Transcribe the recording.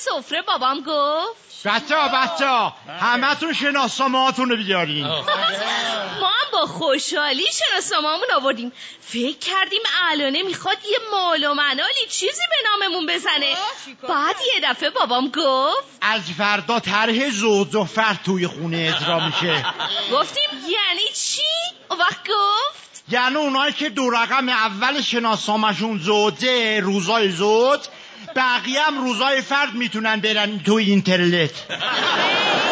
سفره بابام گفت بچه همه تون شناسنامه‌هاتون رو بیارین. ما هم با خوشحالی شناسنامه‌مون آوردیم. فکر کردیم الانه میخواد یه مال و منالی چیزی به ناممون بزنه. بعد یه دفعه بابام گفت از فردا طرح زوج و فرد توی خونه اجرا میشه. گفتیم یعنی چی؟ اون وقت گفت یعنی اونایی که دو رقم اول شناسنامه‌شون زوجه روزای زوج، بقیه هم روزای فرد میتونن برن توی اینترنت.